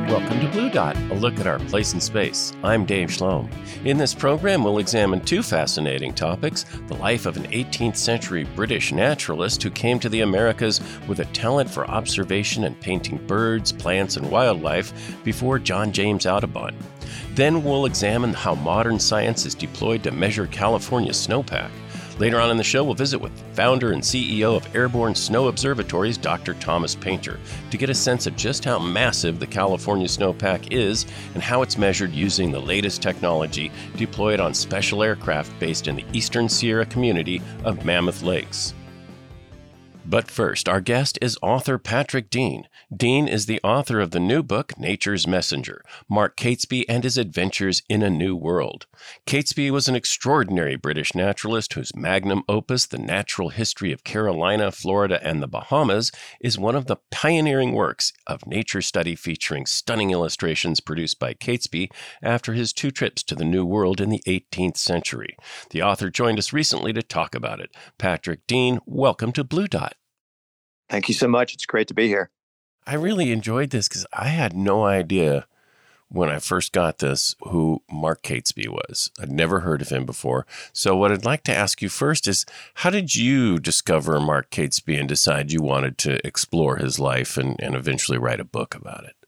Welcome to Blue Dot, a look at our place in space. I'm Dave Schlom. In this program, we'll examine two fascinating topics: the life of an 18th century British naturalist who came to the Americas with a talent for observation and painting birds, plants, and wildlife before John James Audubon. Then we'll examine how modern science is deployed to measure California's snowpack. Later on in the show, we'll visit with founder and CEO of Airborne Snow Observatories, Dr. Thomas Painter, to get a sense of just how massive the California snowpack is and how it's measured using the latest technology deployed on special aircraft based in the eastern Sierra community of Mammoth Lakes. But first, our guest is author Patrick Dean. Dean is the author of the new book, Nature's Messenger, Mark Catesby and His Adventures in a New World. Catesby was an extraordinary British naturalist whose magnum opus, The Natural History of Carolina, Florida, and the Bahamas, is one of the pioneering works of nature study featuring stunning illustrations produced by Catesby after his two trips to the New World in the 18th century. The author joined us recently to talk about it. Patrick Dean, welcome to Blue Dot. Thank you so much. It's great to be here. I really enjoyed this because I had no idea when I first got this who Mark Catesby was. I'd never heard of him before. So what I'd like to ask you first is, how did you discover Mark Catesby and decide you wanted to explore his life and eventually write a book about it?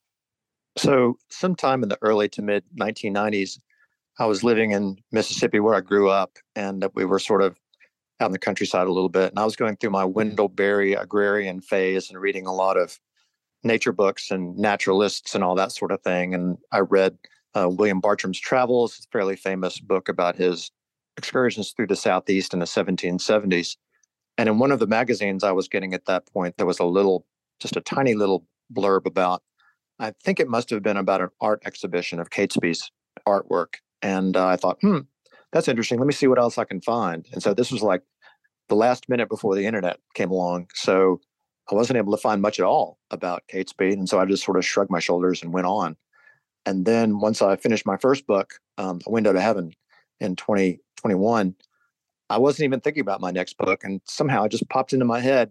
So sometime in the early to mid 1990s, I was living in Mississippi where I grew up, and we were sort of out in the countryside a little bit. And I was going through my Wendell Berry agrarian phase and reading a lot of nature books and naturalists and all that sort of thing. And I read William Bartram's Travels, a fairly famous book about his excursions through the Southeast in the 1770s. And in one of the magazines I was getting at that point, there was just a tiny little blurb about, I think it must have been about an art exhibition of Catesby's artwork. And I thought, that's interesting. Let me see what else I can find. And so this was like the last minute before the internet came along. So I wasn't able to find much at all about Catesby. And so I just sort of shrugged my shoulders and went on. And then once I finished my first book, A Window to Heaven, in 2021, I wasn't even thinking about my next book. And somehow it just popped into my head,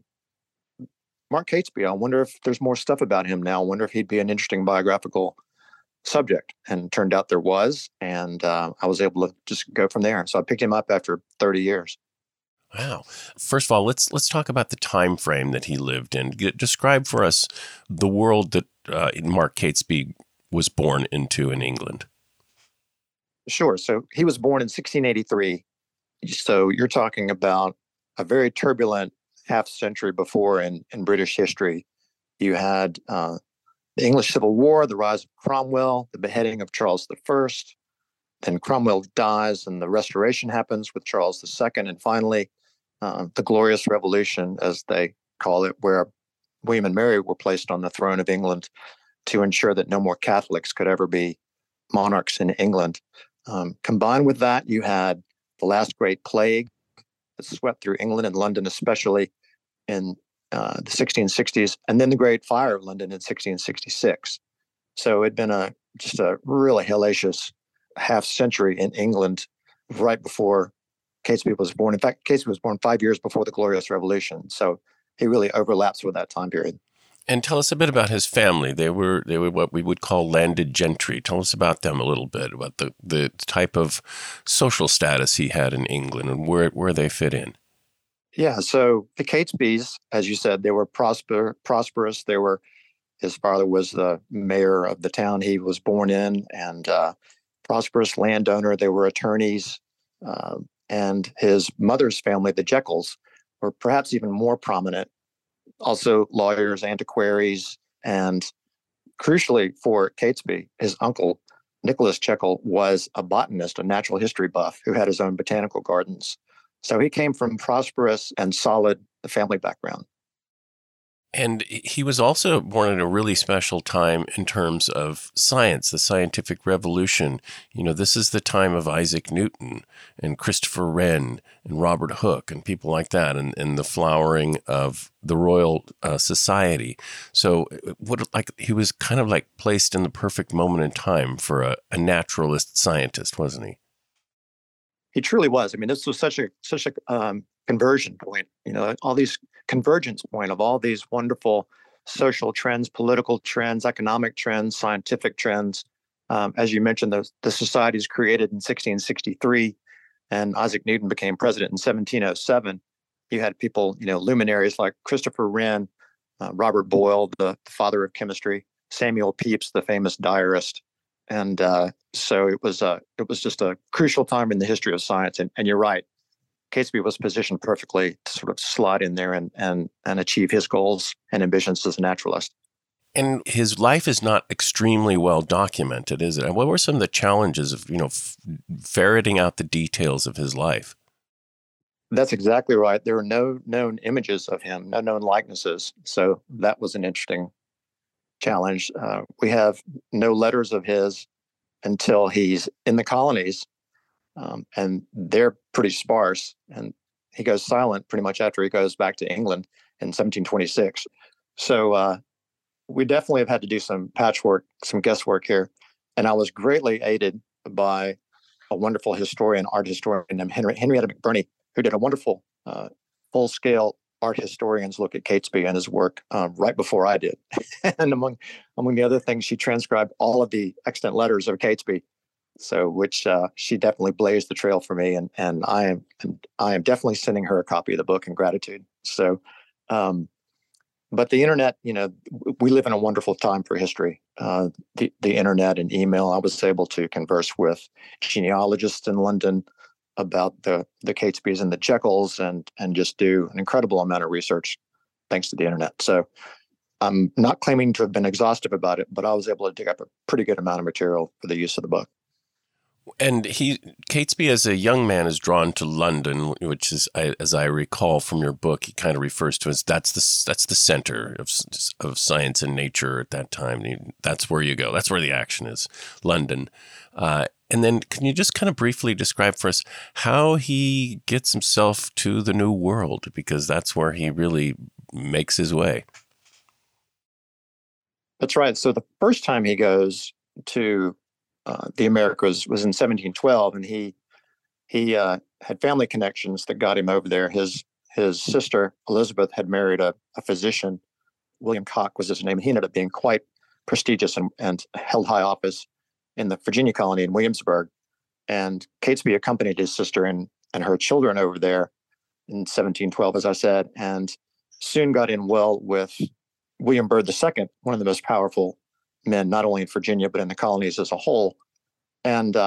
Mark Catesby, I wonder if there's more stuff about him now. I wonder if he'd be an interesting biographical subject. And it turned out there was, and I was able to just go from there. So I picked him up after 30 years. Wow. First of all, let's talk about the time frame that he lived in. Describe for us the world that Mark Catesby was born into in England. Sure. So he was born in 1683. So you're talking about a very turbulent half century before in British history. You had the English Civil War, the rise of Cromwell, the beheading of Charles I. Then Cromwell dies and the Restoration happens with Charles II. And finally, the Glorious Revolution, as they call it, where William and Mary were placed on the throne of England to ensure that no more Catholics could ever be monarchs in England. Combined with that, you had the last great plague that swept through England and London, especially in the 1660s, and then the Great Fire of London in 1666. So it'd been just a really hellacious half century in England right before Catesby was born. In fact, Catesby was born 5 years before the Glorious Revolution. So he really overlaps with that time period. And tell us a bit about his family. They were what we would call landed gentry. Tell us about them a little bit, about the type of social status he had in England and where they fit in. Yeah, so the Catesbys, as you said, they were prosperous. His father was the mayor of the town he was born in, and prosperous landowner. They were attorneys, and his mother's family, the Jekylls, were perhaps even more prominent. Also lawyers, antiquaries, and crucially for Catesby, his uncle, Nicholas Jekyll, was a botanist, a natural history buff who had his own botanical gardens. So he came from prosperous and solid family background. And he was also born at a really special time in terms of science, the scientific revolution. You know, this is the time of Isaac Newton and Christopher Wren and Robert Hooke and people like that, and the flowering of the Royal Society. So he was kind of like placed in the perfect moment in time for a naturalist scientist, wasn't he? He truly was. I mean, this was such a conversion point, all these convergence point of all these wonderful social trends, political trends, economic trends, scientific trends. As you mentioned, the society is created in 1663, and Isaac Newton became president in 1707. You had people, luminaries like Christopher Wren, Robert Boyle, the father of chemistry, Samuel Pepys, the famous diarist, and so it was just a crucial time in the history of science. And you're right, Catesby was positioned perfectly to sort of slot in there and achieve his goals and ambitions as a naturalist. And his life is not extremely well documented, is it? What were some of the challenges of, ferreting out the details of his life? That's exactly right. There were no known images of him, no known likenesses. So that was an interesting challenge. We have no letters of his until he's in the colonies, and they're pretty sparse. And he goes silent pretty much after he goes back to England in 1726. So we definitely have had to do some patchwork, some guesswork here. And I was greatly aided by a wonderful art historian named Henrietta McBurney, who did a wonderful full-scale art historian's look at Catesby and his work right before I did. And among the other things, she transcribed all of the extant letters of Catesby, so which she definitely blazed the trail for me, and I am definitely sending her a copy of the book in gratitude. So, but the internet, we live in a wonderful time for history. The internet and email. I was able to converse with genealogists in London about the Catesbys and the Jekylls, and just do an incredible amount of research thanks to the internet. So I'm not claiming to have been exhaustive about it, but I was able to dig up a pretty good amount of material for the use of the book. And Catesby, as a young man, is drawn to London, which is, as I recall from your book, he kind of refers to as that's the center of science and nature at that time. That's where you go. That's where the action is, London. And then, can you just kind of briefly describe for us how he gets himself to the New World, because that's where he really makes his way? That's right. So the first time he goes to the Americas was in 1712, and he had family connections that got him over there. His sister Elizabeth had married a physician. William Cock was his name. He ended up being quite prestigious and held high office in the Virginia colony in Williamsburg. And Catesby accompanied his sister and her children over there in 1712, as I said, and soon got in well with William Byrd II, one of the most powerful men, not only in Virginia, but in the colonies as a whole. And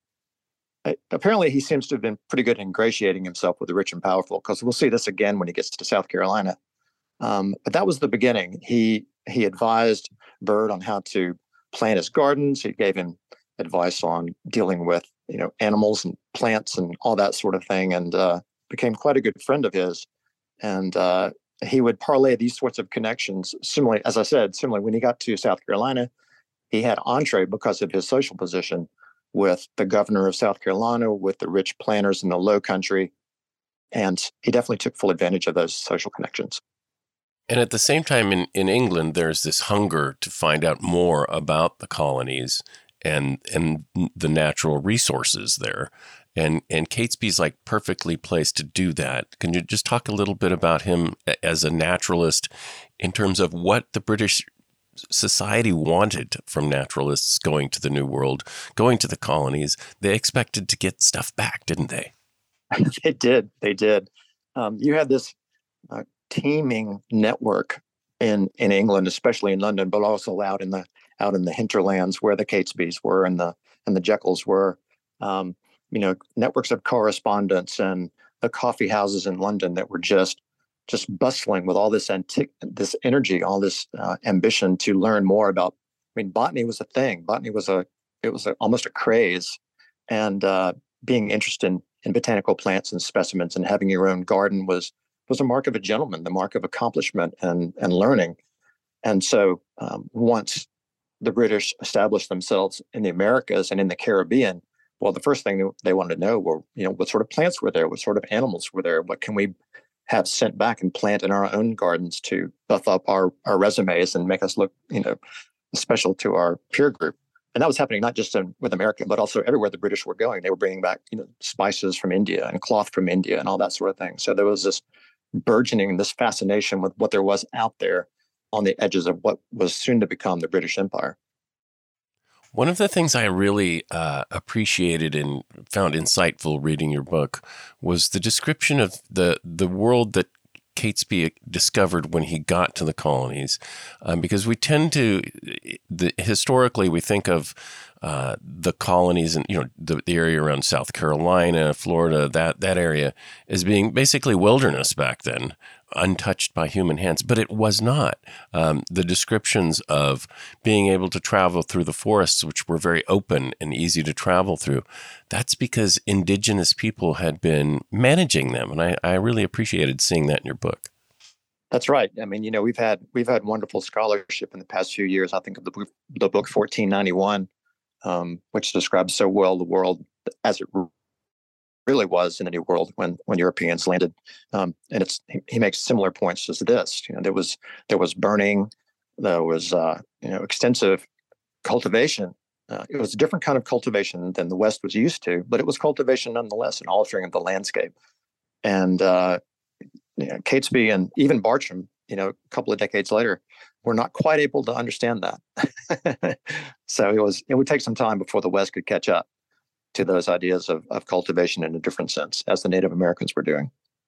apparently he seems to have been pretty good at ingratiating himself with the rich and powerful, because we'll see this again when he gets to South Carolina. But that was the beginning. He advised Byrd on how to plant his gardens. He gave him advice on dealing with, animals and plants and all that sort of thing, and became quite a good friend of his. And he would parlay these sorts of connections. Similarly, as I said, when he got to South Carolina, he had entree because of his social position with the governor of South Carolina, with the rich planters in the Low Country. And he definitely took full advantage of those social connections. And at the same time, in England, there's this hunger to find out more about the colonies and the natural resources there. And Catesby's like perfectly placed to do that. Can you just talk a little bit about him as a naturalist in terms of what the British society wanted from naturalists going to the New World, going to the colonies? They expected to get stuff back, didn't they? They did. You had this teeming network in England, especially in London, but also out in the hinterlands where the Catesbys were and the Jekylls were. Networks of correspondence and the coffee houses in London that were just bustling with all this this energy, all this ambition to learn more about. Botany was a thing. Botany was almost a craze, and being interested in botanical plants and specimens and having your own garden was a mark of a gentleman, the mark of accomplishment and learning. And so once the British established themselves in the Americas and in the Caribbean, well, the first thing they wanted to know were, what sort of plants were there? What sort of animals were there? What can we have sent back and plant in our own gardens to buff up our resumes and make us look, special to our peer group? And that was happening not just with America, but also everywhere the British were going. They were bringing back, spices from India and cloth from India and all that sort of thing. So there was this burgeoning, this fascination with what there was out there on the edges of what was soon to become the British Empire. One of the things I really appreciated and found insightful reading your book was the description of the world that Catesby discovered when he got to the colonies, because we tend to, historically, we think of the colonies and the area around South Carolina, Florida, that area as being basically wilderness back then, untouched by human hands, but it was not. The descriptions of being able to travel through the forests, which were very open and easy to travel through, that's because indigenous people had been managing them, and I really appreciated seeing that in your book. That's right. I mean, we've had wonderful scholarship in the past few years. I think of the book 1491, which describes so well the world as it really was in the New World when Europeans landed, and he makes similar points as this. There was burning, there was extensive cultivation. It was a different kind of cultivation than the West was used to, but it was cultivation nonetheless, an altering of the landscape. And Catesby and even Bartram, a couple of decades later, were not quite able to understand that. So it would take some time before the West could catch up to those ideas of cultivation in a different sense, as the Native Americans were doing.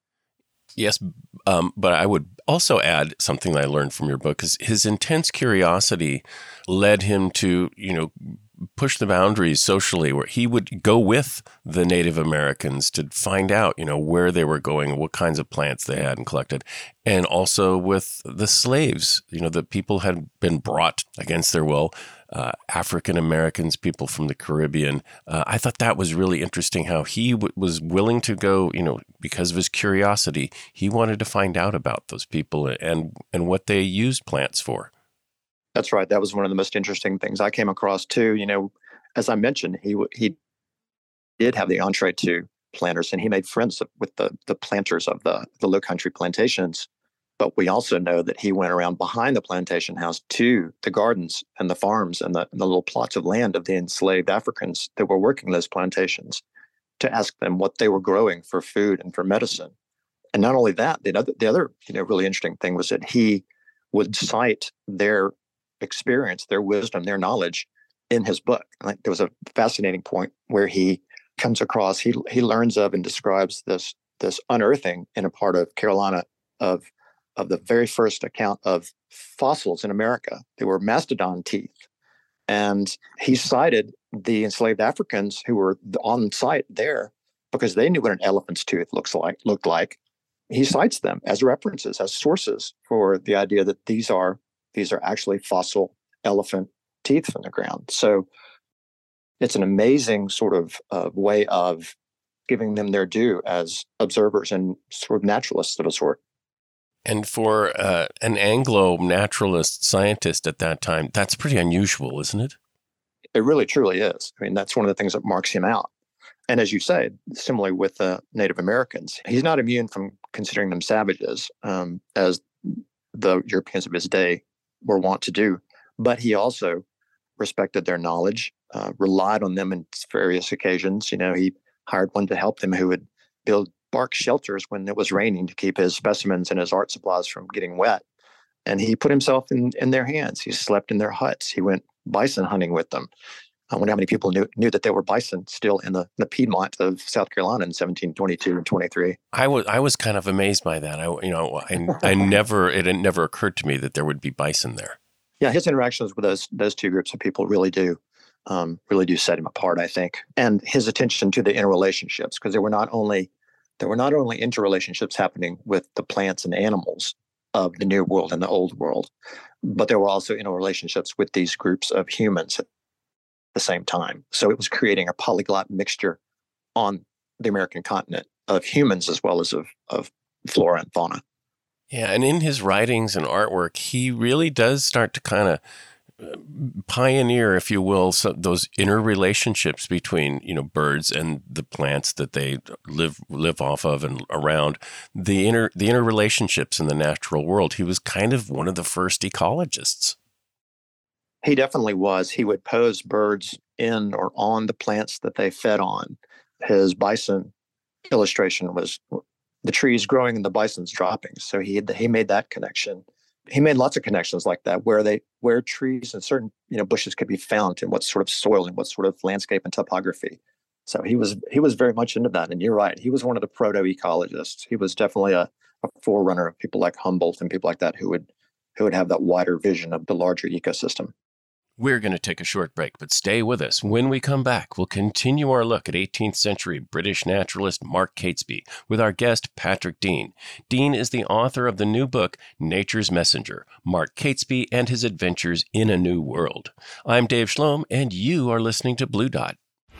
Yes, but I would also add something that I learned from your book, is his intense curiosity led him to, push the boundaries socially, where he would go with the Native Americans to find out, where they were going, what kinds of plants they had and collected, and also with the slaves, the people had been brought against their will, African Americans, people from the Caribbean. I thought that was really interesting how he was willing to go, because of his curiosity, he wanted to find out about those people and what they used plants for. That's right. That was one of the most interesting things I came across too. As I mentioned, he did have the entree to planters, and he made friends with the planters of the Low Country plantations. But we also know that he went around behind the plantation house to the gardens and the farms and the little plots of land of the enslaved Africans that were working those plantations to ask them what they were growing for food and for medicine. And not only that, the other really interesting thing was that he would cite their experience, their wisdom, their knowledge in his book. Like, there was a fascinating point where he comes across, he learns of and describes this unearthing in a part of Carolina of the very first account of fossils in America. They were mastodon teeth. And he cited the enslaved Africans who were on site there because they knew what an elephant's tooth looked like. He cites them as references, as sources for the idea that these are actually fossil elephant teeth from the ground. So it's an amazing sort of way of giving them their due as observers and sort of naturalists of a sort. And for an Anglo naturalist scientist at that time, that's pretty unusual, isn't it? It really, truly is. I mean, that's one of the things that marks him out. And as you say, similarly with the Native Americans, he's not immune from considering them savages, as the Europeans of his day were wont to do. But he also respected their knowledge, relied on them in various occasions. He hired one to help them who would build bark shelters when it was raining to keep his specimens and his art supplies from getting wet. And he put himself in their hands. He slept in their huts. He went bison hunting with them. I wonder how many people knew that there were bison still in the Piedmont of South Carolina in 1722 and 23. I was kind of amazed by that. It had never occurred to me that there would be bison there. Yeah, his interactions with those two groups of people really do set him apart, I think. And his attention to the interrelationships, because there were not only interrelationships happening with the plants and animals of the New World and the Old World, but there were also interrelationships with these groups of humans at the same time. So it was creating a polyglot mixture on the American continent of humans as well as of flora and fauna. Yeah, and in his writings and artwork, he really does start to kind of pioneer, if you will, those interrelationships between birds and the plants that they live off of and around, the interrelationships in the natural world. He was kind of one of the first ecologists. He definitely was. He would pose birds in or on the plants that they fed on. His bison illustration was the trees growing and the bison's dropping. So he made that connection. he made lots of connections like that, where trees and certain bushes could be found in what sort of soil and what sort of landscape and topography. So he was very much into that. And you're right, he was one of the proto-ecologists. He was definitely a forerunner of people like Humboldt and people like that who would have that wider vision of the larger ecosystem. We're going to take a short break, but stay with us. When we come back, we'll continue our look at 18th century British naturalist Mark Catesby with our guest, Patrick Deane. Deane is the author of the new book, Nature's Messenger, Mark Catesby and His Adventures in a New World. I'm Dave Schlom, and you are listening to Blue Dot.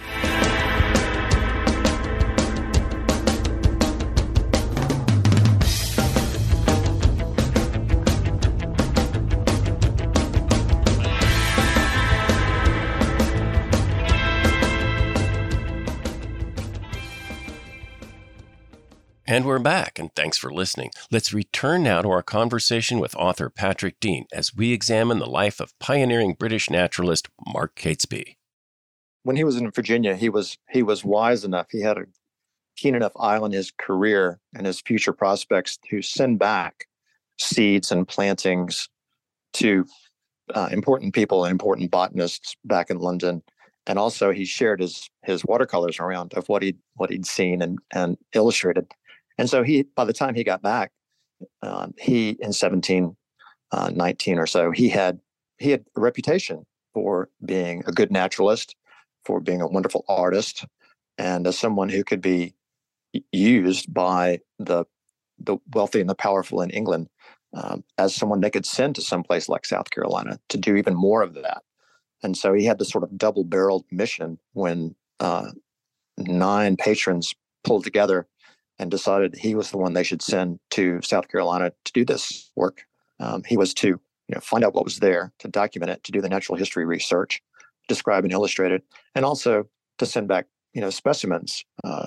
And we're back, and thanks for listening. Let's return now to our conversation with author Patrick Deane as we examine the life of pioneering British naturalist Mark Catesby. When he was in Virginia, he was wise enough. He had a keen enough eye on his career and his future prospects to send back seeds and plantings to important people and important botanists back in London. And also, he shared his watercolors around of what he'd seen and illustrated. And so by the time he got back, he in 1719 or so, he had a reputation for being a good naturalist, for being a wonderful artist, and as someone who could be used by the wealthy and the powerful in England as someone they could send to some place like South Carolina to do even more of that. And so he had this sort of double-barreled mission when 9 patrons pulled together and decided he was the one they should send to South Carolina to do this work. He was to find out what was there, to document it, to do the natural history research, describe and illustrate it, and also to send back specimens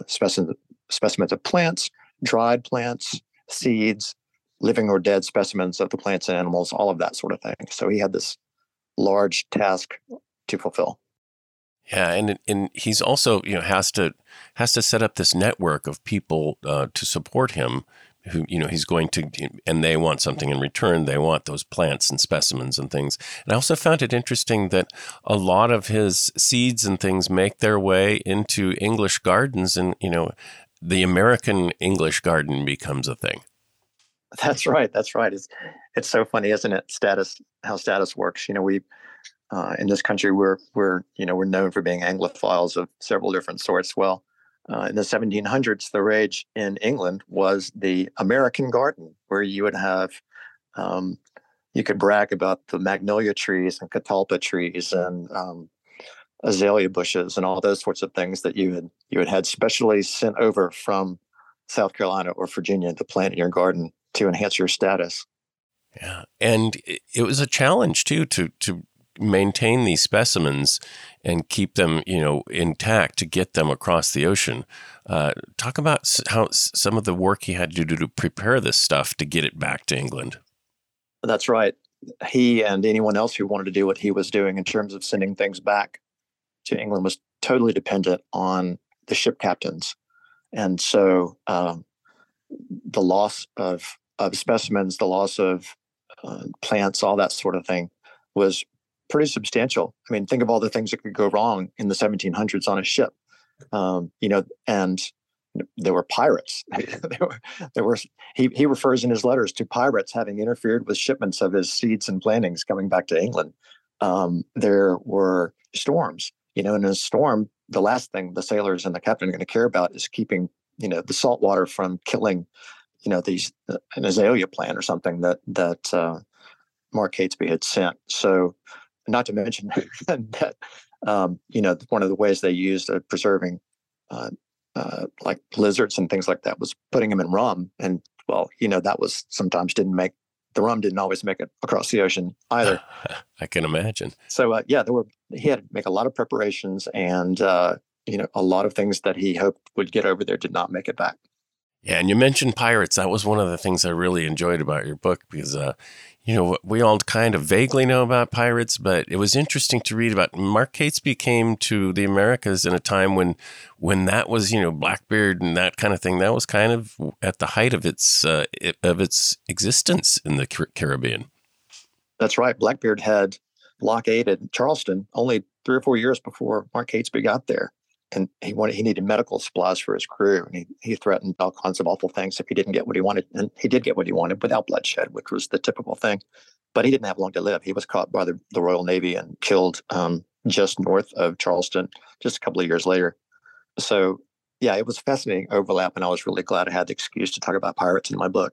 of plants, dried plants, seeds, living or dead specimens of the plants and animals, all of that sort of thing. So he had this large task to fulfill. Yeah, and he's also has to set up this network of people to support him, who he's going to, and they want something in return. They want those plants and specimens and things. And I also found it interesting that a lot of his seeds and things make their way into English gardens, and the American English garden becomes a thing. That's right. It's so funny, isn't it? How status works. We in this country we're known for being Anglophiles of several different sorts. Well, in the 1700s, the rage in England was the American garden, where you would have you could brag about the magnolia trees and catalpa trees and azalea bushes and all those sorts of things that you had specially sent over from South Carolina or Virginia to plant in your garden to enhance your status. Yeah, and it was a challenge too to maintain these specimens and keep them, intact, to get them across the ocean. Talk about how some of the work he had to do to prepare this stuff to get it back to England. That's right. He and anyone else who wanted to do what he was doing in terms of sending things back to England was totally dependent on the ship captains. And so the loss of specimens, the loss of plants, all that sort of thing was pretty substantial. I mean, think of all the things that could go wrong in the 1700s on a ship. And there were pirates. He refers in his letters to pirates having interfered with shipments of his seeds and plantings coming back to England. There were storms. In a storm, the last thing the sailors and the captain are going to care about is keeping, the salt water from killing, an azalea plant or something that Mark Catesby had sent. So, not to mention that, one of the ways they used preserving like lizards and things like that was putting them in rum. And, that was sometimes the rum didn't always make it across the ocean either. I can imagine. So, he had to make a lot of preparations, and, a lot of things that he hoped would get over there did not make it back. Yeah, and you mentioned pirates. That was one of the things I really enjoyed about your book, because, We all kind of vaguely know about pirates, but it was interesting to read about Mark Catesby came to the Americas in a time when that was, Blackbeard and that kind of thing. That was kind of at the height of its existence in the Caribbean. That's right. Blackbeard had blockaded Charleston only 3 or 4 years before Mark Catesby got there. And he needed medical supplies for his crew. And he threatened all kinds of awful things if he didn't get what he wanted. And he did get what he wanted without bloodshed, which was the typical thing. But he didn't have long to live. He was caught by the Royal Navy and killed just north of Charleston just a couple of years later. So, yeah, it was a fascinating overlap. And I was really glad I had the excuse to talk about pirates in my book.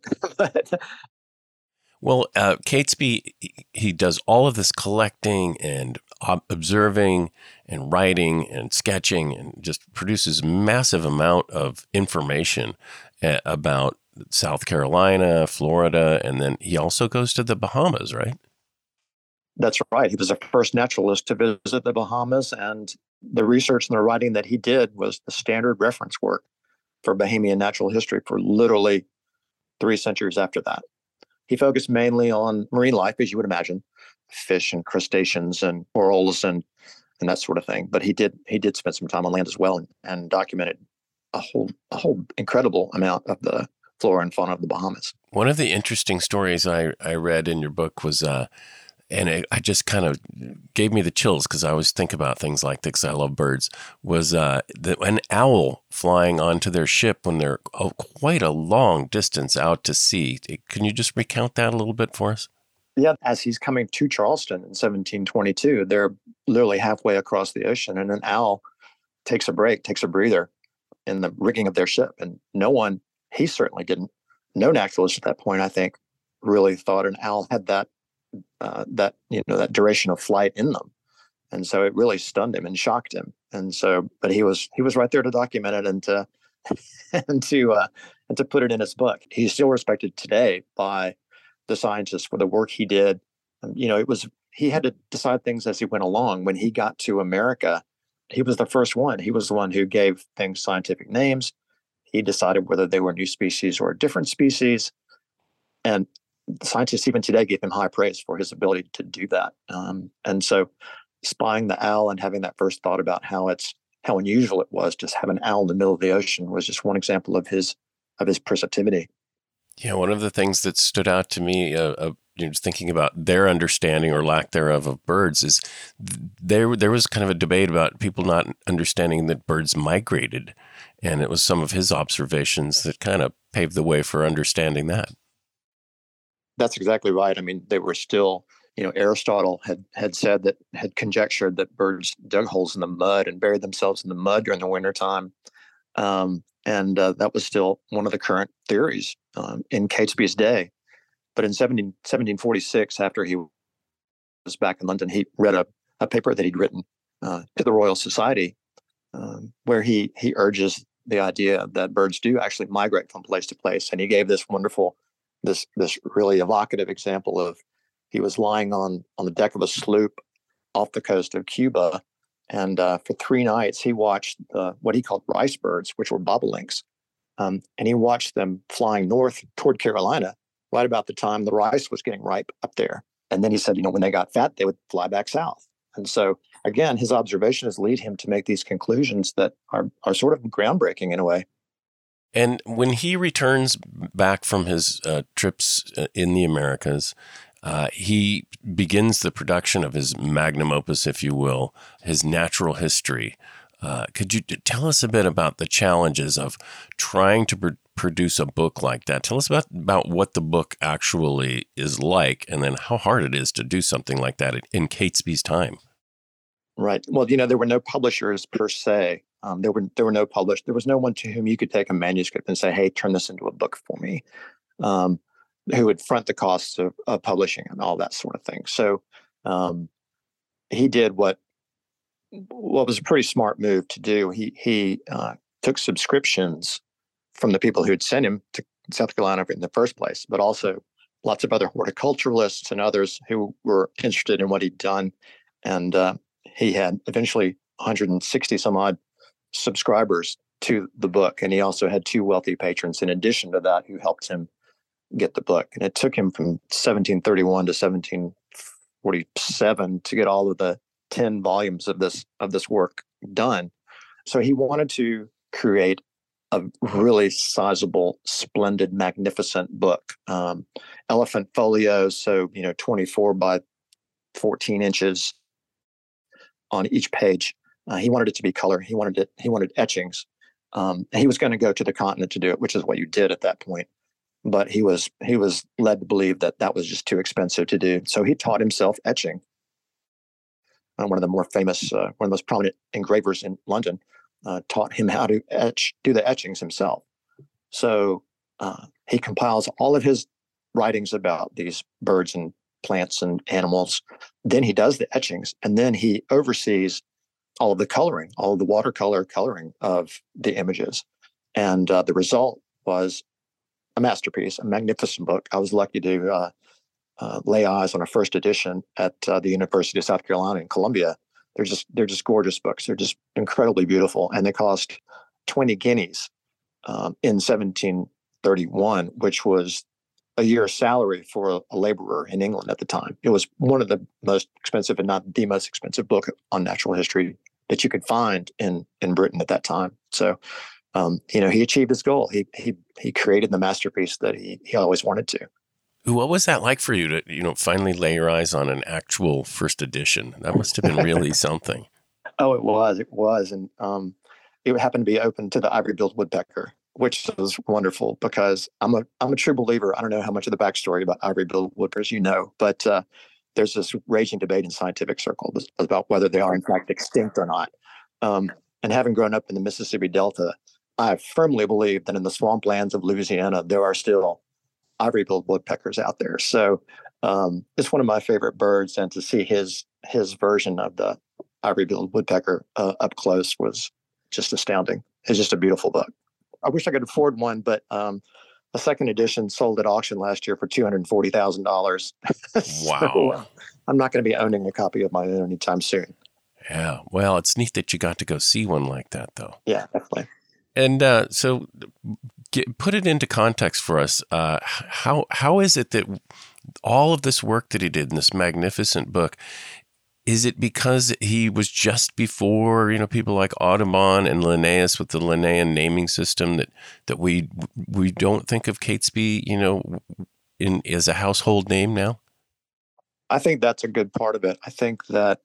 Well, Catesby, he does all of this collecting and observing and writing and sketching and just produces massive amount of information about South Carolina, Florida, and then he also goes to the Bahamas, right? That's right. He was the first naturalist to visit the Bahamas, and the research and the writing that he did was the standard reference work for Bahamian natural history for literally 3 centuries after that. He focused mainly on marine life, as you would imagine, fish and crustaceans and corals and that sort of thing. But he did spend some time on land as well and documented a whole incredible amount of the flora and fauna of the Bahamas. One of the interesting stories I read in your book was, I just kind of gave me the chills because I always think about things like this. I love birds. Was an owl flying onto their ship when they're quite a long distance out to sea. Can you just recount that a little bit for us? Yeah, as he's coming to Charleston in 1722, they're literally halfway across the ocean, and an owl takes a breather in the rigging of their ship. And he certainly didn't. No naturalist at that point, I think, really thought an owl had that duration of flight in them. And so it really stunned him and shocked him. And so, but he was right there to document it and to and to put it in his book. He's still respected today by the scientists for the work he did. He had to decide things as he went along. When he got to America, he was the first one. He was the one who gave things scientific names. He decided whether they were new species or a different species. And scientists even today give him high praise for his ability to do that. And so spying the owl and having that first thought about how unusual it was to have an owl in the middle of the ocean was just one example of his perceptivity. Yeah, one of the things that stood out to me, thinking about their understanding or lack thereof of birds, is there was kind of a debate about people not understanding that birds migrated, and it was some of his observations that kind of paved the way for understanding that. That's exactly right. I mean, they were still, Aristotle had conjectured that birds dug holes in the mud and buried themselves in the mud during the wintertime. And that was still one of the current theories in Catesby's day. But in 1746, after he was back in London, he read a paper that he'd written to the Royal Society where he urges the idea that birds do actually migrate from place to place. And he gave this really evocative example of he was lying on the deck of a sloop off the coast of Cuba. And for 3 nights, he watched what he called rice birds, which were bobolinks. And he watched them flying north toward Carolina right about the time the rice was getting ripe up there. And then he said, when they got fat, they would fly back south. And so, again, his observations lead him to make these conclusions that are sort of groundbreaking in a way. And when he returns back from his trips in the Americas, he begins the production of his magnum opus, if you will, his natural history. Could you tell us a bit about the challenges of trying to produce a book like that? Tell us about what the book actually is like, and then how hard it is to do something like that in Catesby's time. Right. Well, there were no publishers per se. There was no one to whom you could take a manuscript and say, "Hey, turn this into a book for me," who would front the costs of publishing and all that sort of thing. So he did what was a pretty smart move to do. He took subscriptions from the people who'd sent him to South Carolina in the first place, but also lots of other horticulturalists and others who were interested in what he'd done. And he had eventually 160 some odd subscribers to the book. And he also had 2 wealthy patrons in addition to that who helped him get the book. And it took him from 1731 to 1747 to get all of the 10 volumes of this work done. So he wanted to create a really sizable, splendid, magnificent book. Elephant folios, so 24 by 14 inches on each page. He wanted it to be color. He wanted etchings. And he was going to go to the continent to do it, which is what you did at that point. But he was led to believe that was just too expensive to do. So he taught himself etching. One of the most prominent engravers in London taught him how to do the etchings himself. So he compiles all of his writings about these birds and plants and animals. Then he does the etchings, and then he oversees all of the coloring, all of the watercolor coloring of the images. And the result was a masterpiece, a magnificent book. I was lucky to lay eyes on a first edition at the University of South Carolina in Columbia. They're just gorgeous books. They're just incredibly beautiful, and they cost 20 guineas in 1731, which was a year's salary for a laborer in England at the time. It was one of the most expensive, and not the most expensive, book on natural history that you could find in Britain at that time. So, he achieved his goal. He created the masterpiece that he always wanted to. What was that like for you to, finally lay your eyes on an actual first edition? That must have been really something. Oh, it was. And it happened to be open to the ivory-billed woodpecker, which was wonderful because I'm a true believer. I don't know how much of the backstory about ivory-billed woodpeckers but there's this raging debate in scientific circles about whether they are in fact extinct or not. And having grown up in the Mississippi Delta, I firmly believe that in the swamplands of Louisiana, there are still ivory-billed woodpeckers out there. So it's one of my favorite birds, and to see his version of the ivory-billed woodpecker up close was just astounding. It's just a beautiful book. I wish I could afford one, but a second edition sold at auction last year for $240,000. Wow. So, I'm not going to be owning a copy of my own anytime soon. Yeah. Well, it's neat that you got to go see one like that, though. Yeah, definitely. And so put it into context for us. How is it that all of this work that he did in this magnificent book, is it because he was just before, people like Audubon and Linnaeus with the Linnaean naming system that we don't think of Catesby, as a household name now? I think that's a good part of it. I think that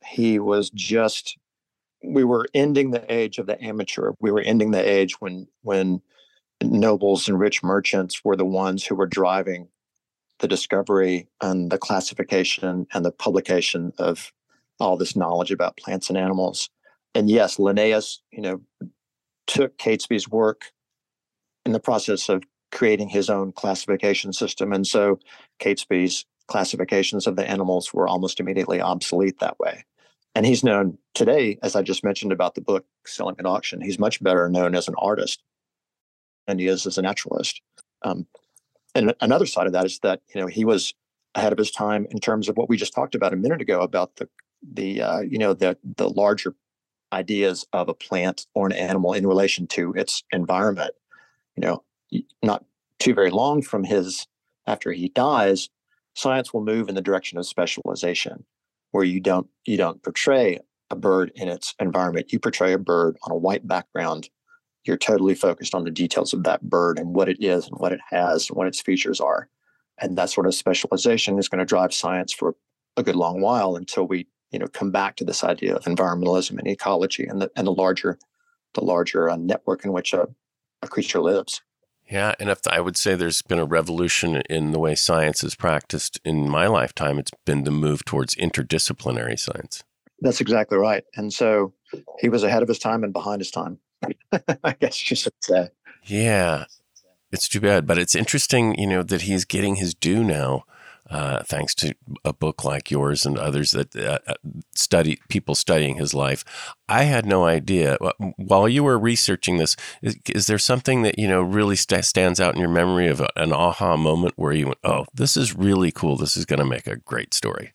we were ending the age of the amateur. We were ending the age when nobles and rich merchants were the ones who were driving the discovery and the classification and the publication of all this knowledge about plants and animals. And yes, Linnaeus, took Catesby's work in the process of creating his own classification system. And so Catesby's classifications of the animals were almost immediately obsolete that way. And he's known today, as I just mentioned about the book selling at auction, he's much better known as an artist than he is as a naturalist. And another side of that is that, he was ahead of his time in terms of what we just talked about a minute ago about the larger ideas of a plant or an animal in relation to its environment. Not too very long from after he dies, science will move in the direction of specialization, where you don't portray a bird in its environment. You portray a bird on a white background. You're totally focused on the details of that bird and what it is and what it has and what its features are. And that sort of specialization is going to drive science for a good long while until we, come back to this idea of environmentalism and ecology and the larger network in which a creature lives. Yeah, and I would say there's been a revolution in the way science is practiced in my lifetime, it's been the move towards interdisciplinary science. That's exactly right. And so he was ahead of his time and behind his time, I guess you should say. Yeah, it's too bad. But it's interesting, that he's getting his due now, thanks to a book like yours and others that people studying his life. I had no idea. While you were researching this, is there something that, really stands out in your memory of an aha moment where you went, oh, this is really cool. This is going to make a great story?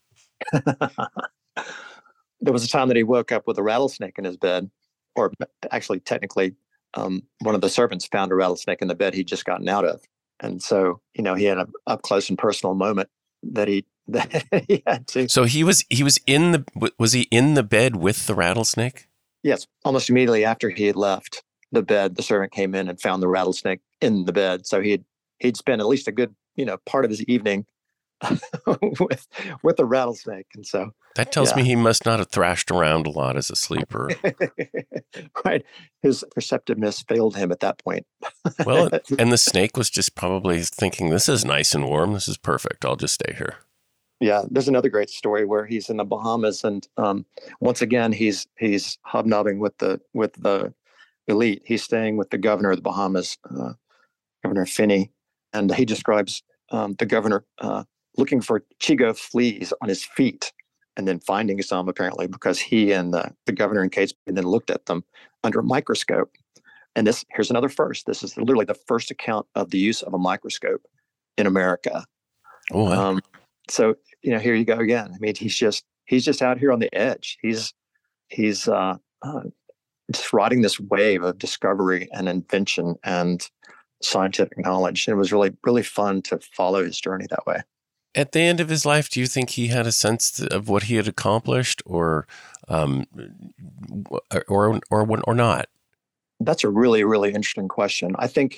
There was a time that he woke up with a rattlesnake in his bed, or actually technically one of the servants found a rattlesnake in the bed he'd just gotten out of. And so, he had an up close and personal moment that he that he had to. So was he in the bed with the rattlesnake? Yes, almost immediately after he had left the bed, the servant came in and found the rattlesnake in the bed. So he'd spent at least a good part of his evening with the rattlesnake, and so that tells me he must not have thrashed around a lot as a sleeper. Right, his perceptiveness failed him at that point. Well, and the snake was just probably thinking, "This is nice and warm. This is perfect. I'll just stay here." Yeah, there's another great story where he's in the Bahamas, and once again he's hobnobbing with the elite. He's staying with the governor of the Bahamas, Governor Finney, and he describes the governor looking for Chigo fleas on his feet, and then finding some apparently because he and the governor and Catesby then looked at them under a microscope. And here's another first. This is literally the first account of the use of a microscope in America. Oh, wow. So here you go again. I mean, he's just out here on the edge. He's just riding this wave of discovery and invention and scientific knowledge. And it was really, really fun to follow his journey that way. At the end of his life, do you think he had a sense of what he had accomplished, or not? That's a really, really interesting question. I think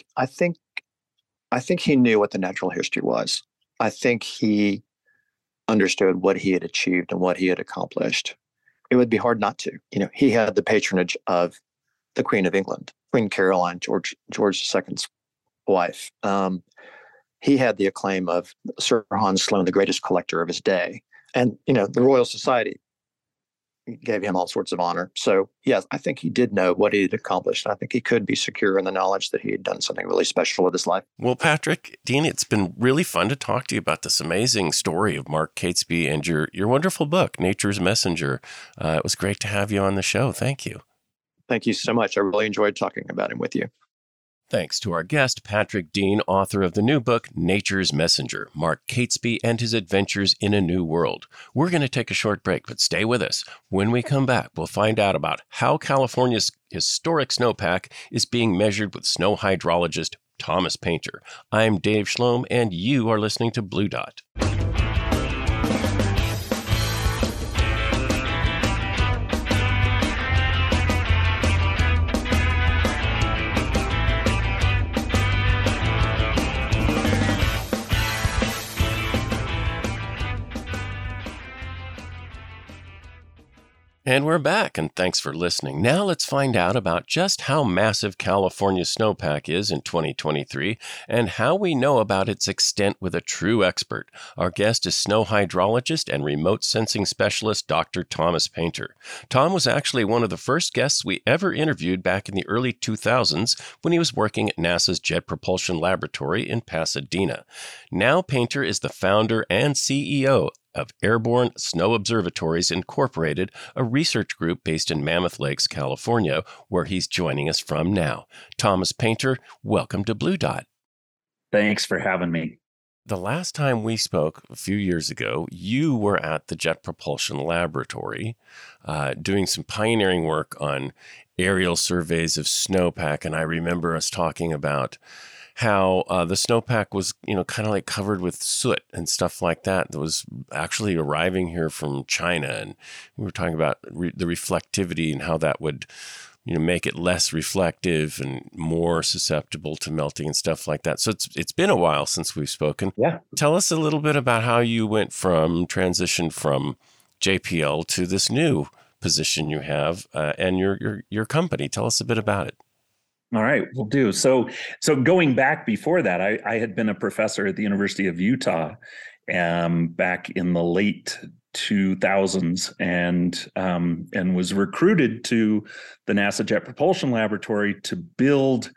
he knew what the natural history was. I think he understood what he had achieved and what he had accomplished. It would be hard not to. He had the patronage of the Queen of England, Queen Caroline, George II's wife. He had the acclaim of Sir Hans Sloane, the greatest collector of his day. And, the Royal Society gave him all sorts of honor. So, yes, I think he did know what he had accomplished. I think he could be secure in the knowledge that he had done something really special with his life. Well, Patrick, Dean, it's been really fun to talk to you about this amazing story of Mark Catesby and your wonderful book, Nature's Messenger. It was great to have you on the show. Thank you. Thank you so much. I really enjoyed talking about him with you. Thanks to our guest, Patrick Dean, author of the new book, Nature's Messenger, Mark Catesby and His Adventures in a New World. We're going to take a short break, but stay with us. When we come back, we'll find out about how California's historic snowpack is being measured with snow hydrologist Thomas Painter. I'm Dave Schloem, and you are listening to Blue Dot. And we're back, and thanks for listening. Now let's find out about just how massive California's snowpack is in 2023 and how we know about its extent with a true expert. Our guest is snow hydrologist and remote sensing specialist Dr. Thomas Painter. Tom was actually one of the first guests we ever interviewed back in the early 2000s when he was working at NASA's Jet Propulsion Laboratory in Pasadena. Now Painter is the founder and CEO of Airborne Snow Observatories Incorporated, a research group based in Mammoth Lakes, California, where he's joining us from now. Thomas Painter, welcome to Blue Dot. Thanks for having me. The last time we spoke a few years ago, you were at the Jet Propulsion Laboratory doing some pioneering work on aerial surveys of snowpack, and I remember us talking about how the snowpack was, kind of like covered with soot and stuff like that was actually arriving here from China. And we were talking about the reflectivity and how that would, make it less reflective and more susceptible to melting and stuff like that. So it's been a while since we've spoken. Yeah. Tell us a little bit about how you transitioned from JPL to this new position you have and your company. Tell us a bit about it. All right, we'll do. So going back before that, I had been a professor at the University of Utah back in the late 2000s and was recruited to the NASA Jet Propulsion Laboratory to build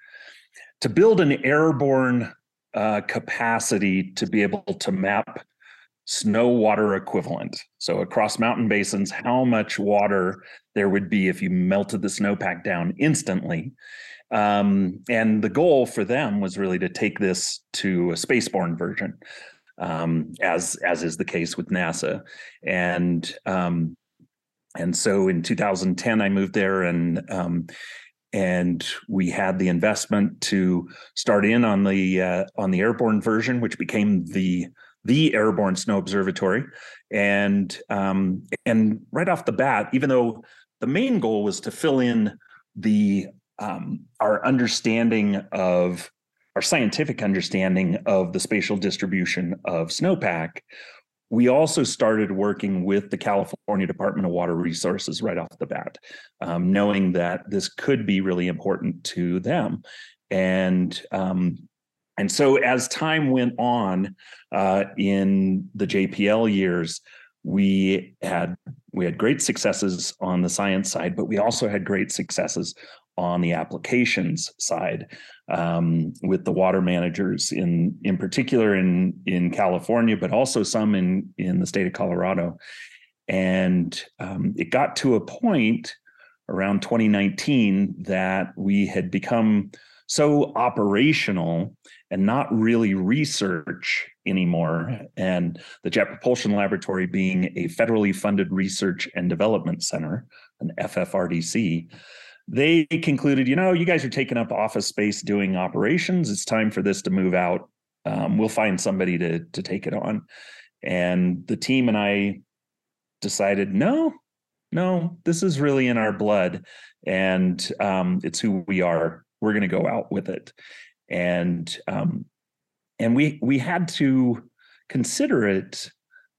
an airborne capacity to be able to map snow water equivalent. So across mountain basins, how much water there would be if you melted the snowpack down instantly. And the goal for them was really to take this to a spaceborne version, as is the case with NASA. And so in 2010, I moved there and and we had the investment to start in on the airborne version, which became the Airborne Snow Observatory. And right off the bat, even though the main goal was to fill in our scientific understanding of the spatial distribution of snowpack, we also started working with the California Department of Water Resources right off the bat, knowing that this could be really important to them. And so as time went on in the JPL years, we had great successes on the science side, but we also had great successes on the applications side with the water managers in particular in California, but also some in the state of Colorado. And it got to a point around 2019 that we had become so operational and not really research anymore. And the Jet Propulsion Laboratory being a federally funded research and development center, an FFRDC, they concluded, you guys are taking up office space doing operations. It's time for this to move out. We'll find somebody to take it on. And the team and I decided, no, this is really in our blood, and it's who we are. We're going to go out with it. And we had to consider it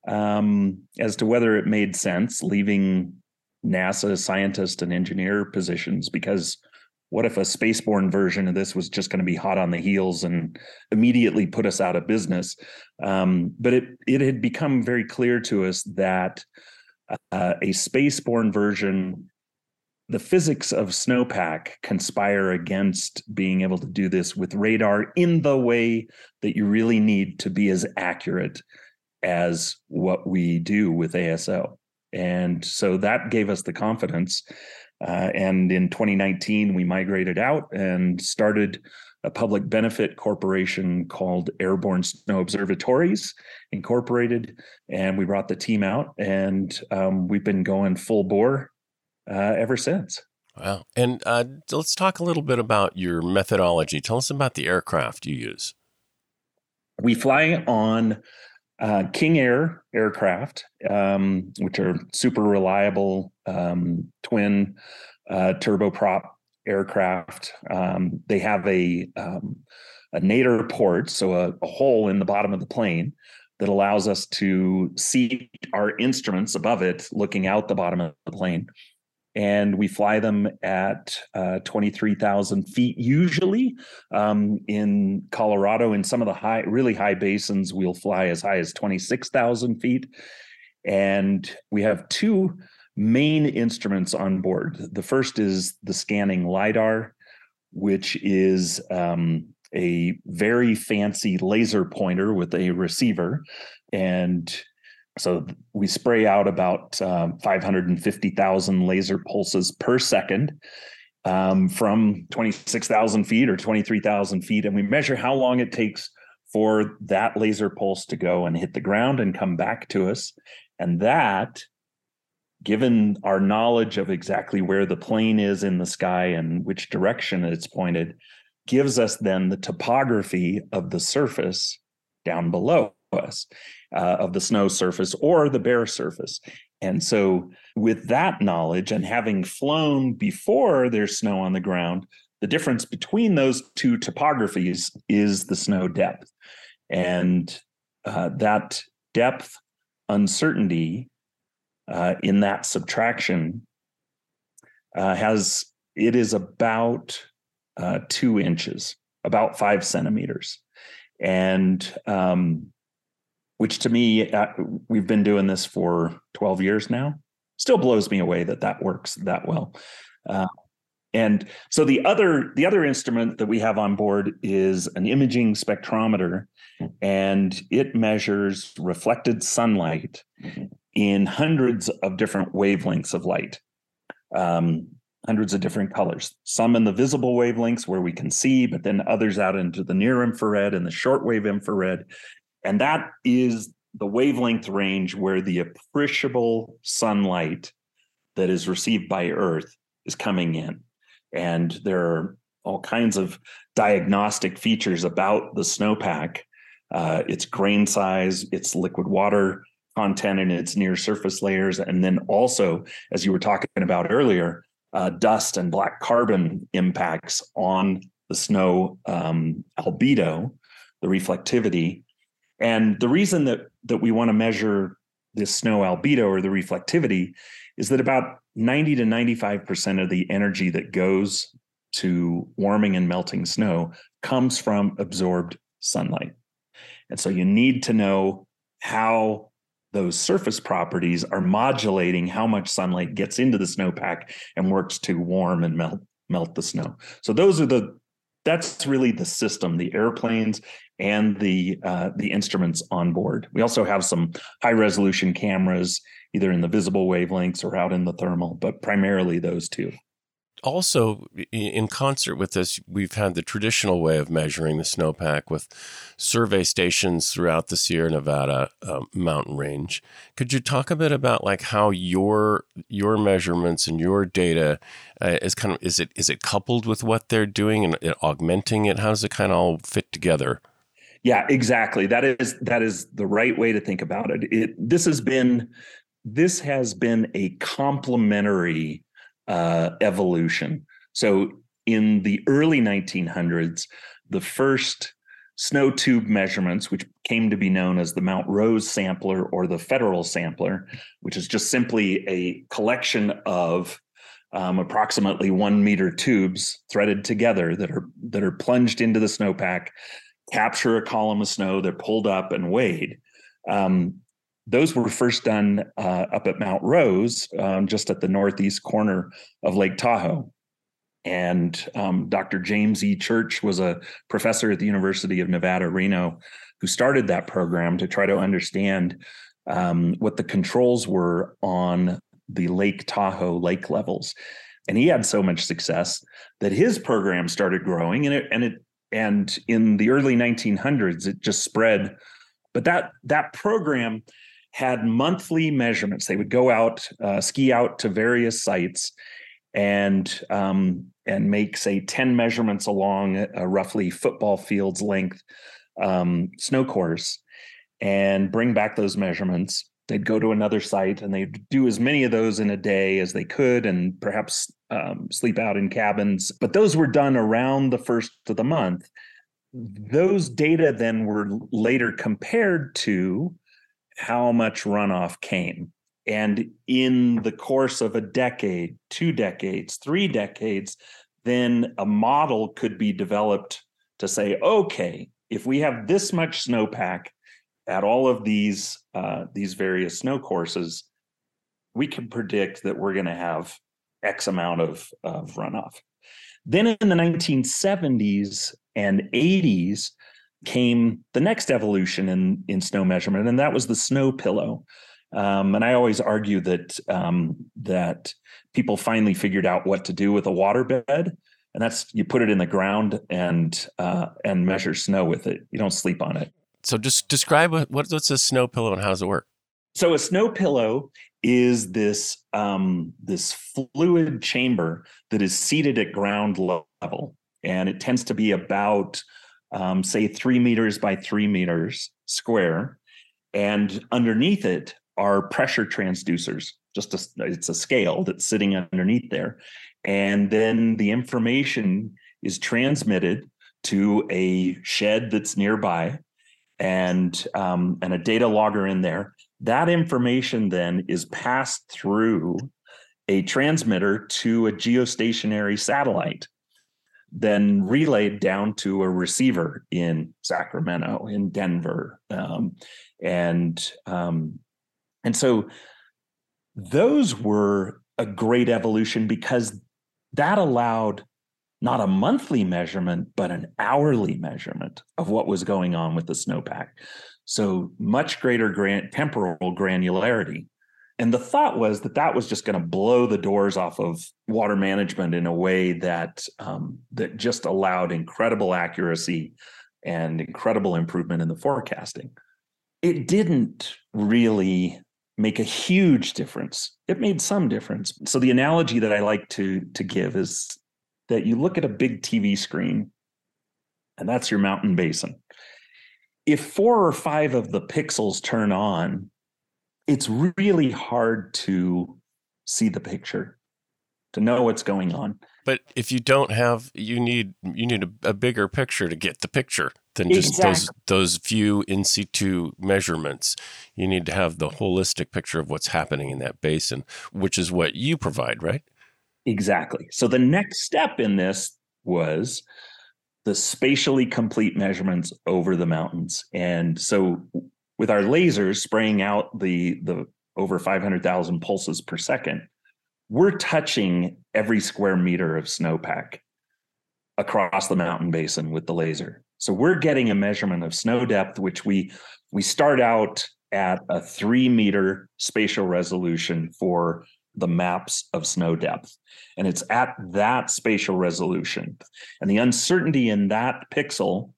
as to whether it made sense leaving NASA scientist and engineer positions, because what if a spaceborne version of this was just going to be hot on the heels and immediately put us out of business? But it had become very clear to us that a spaceborne version, the physics of snowpack conspire against being able to do this with radar in the way that you really need to be as accurate as what we do with ASO. And so that gave us the confidence. And in 2019, we migrated out and started a public benefit corporation called Airborne Snow Observatories Incorporated. And we brought the team out, and we've been going full bore ever since. Wow. And let's talk a little bit about your methodology. Tell us about the aircraft you use. We fly on King Air aircraft, which are super reliable twin turboprop aircraft. They have a nadir port, so a hole in the bottom of the plane that allows us to see our instruments above it, looking out the bottom of the plane. And we fly them at 23,000 feet. Usually in Colorado, in some of the really high basins, we'll fly as high as 26,000 feet. And we have two main instruments on board. The first is the scanning LiDAR, which is a very fancy laser pointer with a receiver. And so we spray out about 550,000 laser pulses per second from 26,000 feet or 23,000 feet. And we measure how long it takes for that laser pulse to go and hit the ground and come back to us. And that, given our knowledge of exactly where the plane is in the sky and which direction it's pointed, gives us then the topography of the surface down below us, of the snow surface or the bare surface. And so with that knowledge and having flown before there's snow on the ground, the difference between those two topographies is the snow depth. And that depth uncertainty in that subtraction is about 2 inches, about 5 centimeters. And which to me, we've been doing this for 12 years now. Still blows me away that works that well. And so the other instrument that we have on board is an imaging spectrometer, and it measures reflected sunlight in hundreds of different wavelengths of light, hundreds of different colors, some in the visible wavelengths where we can see, but then others out into the near infrared and the shortwave infrared. And that is the wavelength range where the appreciable sunlight that is received by Earth is coming in. And there are all kinds of diagnostic features about the snowpack, its grain size, its liquid water content in its near surface layers, and then also, as you were talking about earlier, dust and black carbon impacts on the snow albedo, the reflectivity. And the reason that we want to measure this snow albedo or the reflectivity is that about 90 to 95% of the energy that goes to warming and melting snow comes from absorbed sunlight. And so you need to know how those surface properties are modulating how much sunlight gets into the snowpack and works to warm and melt the snow. So that's really the system, the airplanes and the instruments on board. We also have some high resolution cameras, either in the visible wavelengths or out in the thermal, but primarily those two. Also, in concert with this, we've had the traditional way of measuring the snowpack with survey stations throughout the Sierra Nevada mountain range. Could you talk a bit about like how your measurements and your data is it coupled with what they're doing and augmenting it? How does it kind of all fit together? Yeah, exactly. That is the right way to think about it. This has been a complementary evolution. So in the early 1900s, the first snow tube measurements, which came to be known as the Mount Rose sampler or the Federal sampler, which is just simply a collection of approximately 1 meter tubes threaded together that are plunged into the snowpack, capture a column of snow, they're pulled up and weighed. Those were first done up at Mount Rose, just at the northeast corner of Lake Tahoe. And Dr. James E. Church was a professor at the University of Nevada, Reno, who started that program to try to understand what the controls were on the Lake Tahoe lake levels. And he had so much success that his program started growing, and in the early 1900s, it just spread. But that program had monthly measurements. They would go out, ski out to various sites and make, say, 10 measurements along a roughly football field's length snow course and bring back those measurements. They'd go to another site and they'd do as many of those in a day as they could and perhaps sleep out in cabins. But those were done around the first of the month. Those data then were later compared to how much runoff came. And in the course of a decade, 2 decades, 3 decades, then a model could be developed to say, okay, if we have this much snowpack at all of these various snow courses, we can predict that we're going to have X amount of runoff. Then in the 1970s and 80s came the next evolution in snow measurement, and that was the snow pillow. And I always argue that people finally figured out what to do with a waterbed, and that's you put it in the ground and measure snow with it. You don't sleep on it. So just describe what's a snow pillow and how does it work? So a snow pillow is this fluid chamber that is seated at ground level, and it tends to be about say 3 meters by 3 meters square, and underneath it are pressure transducers. It's a scale that's sitting underneath there, and then the information is transmitted to a shed that's nearby, and a data logger in there. That information then is passed through a transmitter to a geostationary satellite, then relayed down to a receiver in Sacramento, in Denver, and so those were a great evolution because that allowed not a monthly measurement, but an hourly measurement of what was going on with the snowpack. So much greater temporal granularity. And the thought was that was just going to blow the doors off of water management in a way that just allowed incredible accuracy and incredible improvement in the forecasting. It didn't really make a huge difference. It made some difference. So the analogy that I like to give is that you look at a big TV screen, and that's your mountain basin. If 4 or 5 of the pixels turn on, it's really hard to see the picture, to know what's going on. But if you don't have, you need a bigger picture to get the picture than just those few in situ measurements. You need to have the holistic picture of what's happening in that basin, which is what you provide, right? Exactly. So the next step in this was the spatially complete measurements over the mountains. And so with our lasers spraying out the over 500,000 pulses per second, we're touching every square meter of snowpack across the mountain basin with the laser. So we're getting a measurement of snow depth, which we start out at a 3-meter spatial resolution for the maps of snow depth. And it's at that spatial resolution. And the uncertainty in that pixel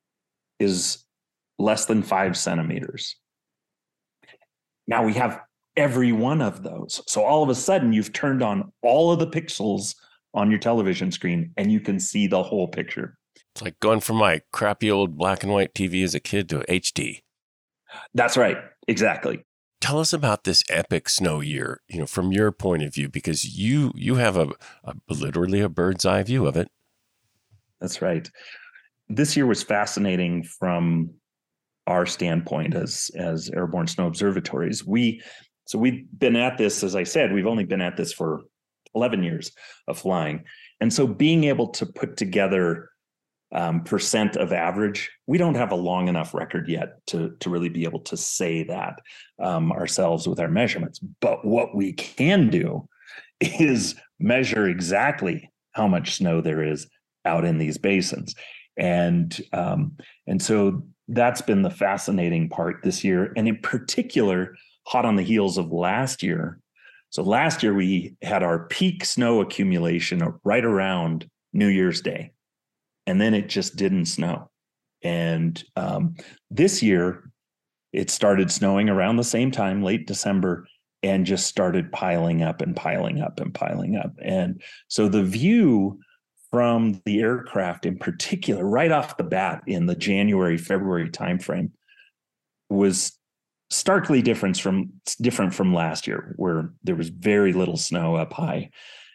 is less than 5 centimeters. Now we have every one of those. So all of a sudden, you've turned on all of the pixels on your television screen and you can see the whole picture. It's like going from my crappy old black and white TV as a kid to HD. That's right. Exactly. Tell us about this epic snow year, from your point of view, because you have a literally a bird's eye view of it. That's right. This year was fascinating from our standpoint as airborne snow observatories. We've been at this, as I said, we've only been at this for 11 years of flying. And so being able to put together percent of average, we don't have a long enough record yet to really be able to say that ourselves with our measurements. But what we can do is measure exactly how much snow there is out in these basins. And so that's been the fascinating part this year. And in particular, hot on the heels of last year. So last year we had our peak snow accumulation right around New Year's Day. And then it just didn't snow. And this year, it started snowing around the same time, late December, and just started piling up and piling up and piling up. And so the view from the aircraft in particular, right off the bat in the January, February timeframe, was starkly different from last year, where there was very little snow up high.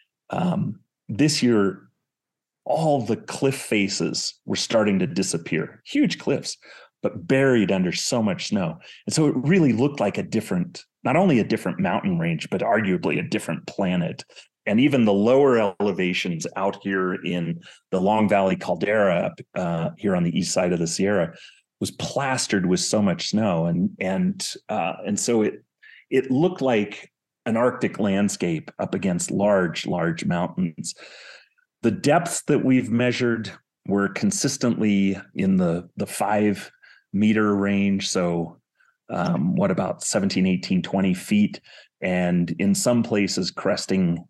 This year, all the cliff faces were starting to disappear, huge cliffs, but buried under so much snow. And so it really looked like not only a different mountain range, but arguably a different planet. And even the lower elevations out here in the Long Valley Caldera, here on the east side of the Sierra, was plastered with so much snow. And so it looked like an Arctic landscape up against large, large mountains. The depths that we've measured were consistently in the 5-meter range. So about 17, 18, 20 feet. And in some places cresting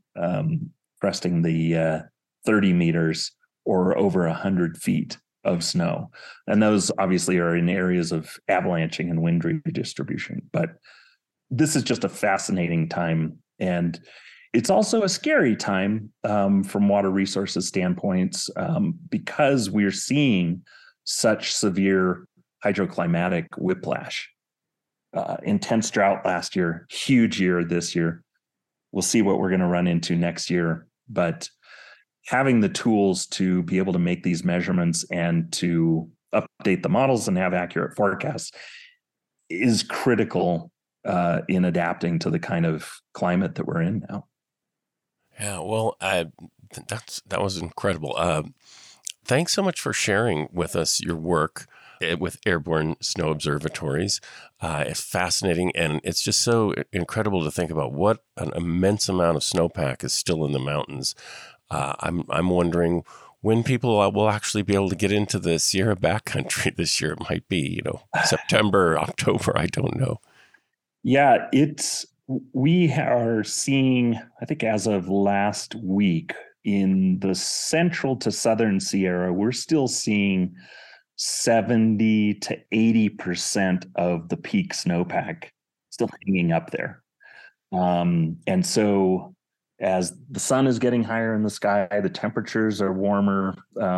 the 30 meters or over 100 feet of snow. And those obviously are in areas of avalanching and wind redistribution. But this is just a fascinating time. And it's also a scary time from water resources standpoints because we're seeing such severe hydroclimatic whiplash. Intense drought last year, huge year this year. We'll see what we're going to run into next year. But having the tools to be able to make these measurements and to update the models and have accurate forecasts is critical in adapting to the kind of climate that we're in now. Yeah, well, that was incredible. Thanks so much for sharing with us your work with airborne snow observatories. It's fascinating, and it's just so incredible to think about what an immense amount of snowpack is still in the mountains. I'm wondering when people will actually be able to get into the Sierra backcountry this year. It might be, September, October, I don't know. Yeah, we are seeing, I think as of last week, in the central to southern Sierra, we're still seeing 70 to 80% of the peak snowpack still hanging up there. And as the sun is getting higher in the sky, the temperatures are warmer.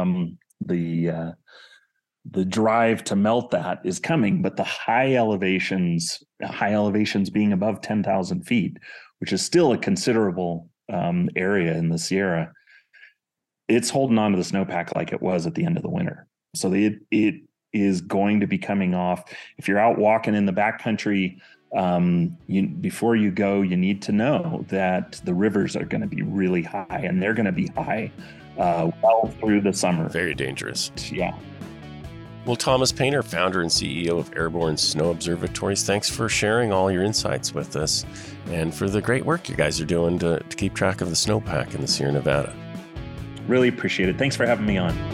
The drive to melt that is coming, but the high elevations being above 10,000 feet, which is still a considerable area in the Sierra, it's holding on to the snowpack like it was at the end of the winter. So it is going to be coming off. If you're out walking in the backcountry, before you go, you need to know that the rivers are going to be really high, and they're going to be high well through the summer. Very dangerous. Yeah. Well, Thomas Painter, founder and CEO of Airborne Snow Observatories, thanks for sharing all your insights with us and for the great work you guys are doing to keep track of the snowpack in the Sierra Nevada. Really appreciate it. Thanks for having me on.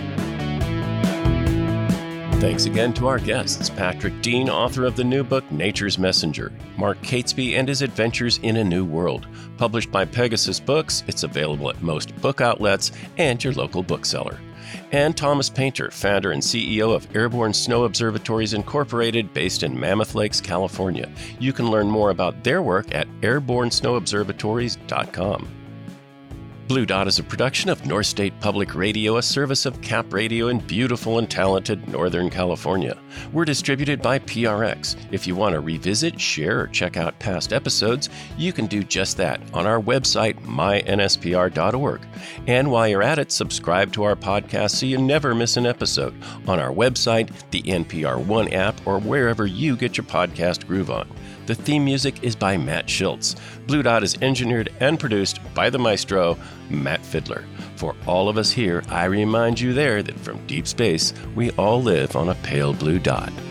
Thanks again to our guests, Patrick Dean, author of the new book, Nature's Messenger, Mark Catesby and His Adventures in a New World. Published by Pegasus Books, it's available at most book outlets and your local bookseller. And Thomas Painter, founder and CEO of Airborne Snow Observatories Incorporated, based in Mammoth Lakes, California. You can learn more about their work at airbornesnowobservatories.com. Blue Dot is a production of North State Public Radio, a service of Cap Radio in beautiful and talented Northern California. We're distributed by PRX. If you want to revisit, share, or check out past episodes, you can do just that on our website, mynspr.org. And while you're at it, subscribe to our podcast so you never miss an episode on our website, the NPR One app, or wherever you get your podcast groove on. The theme music is by Matt Schultz. Blue Dot is engineered and produced by the maestro, Matt Fiddler. For all of us here, I remind you there that from deep space, we all live on a pale blue dot.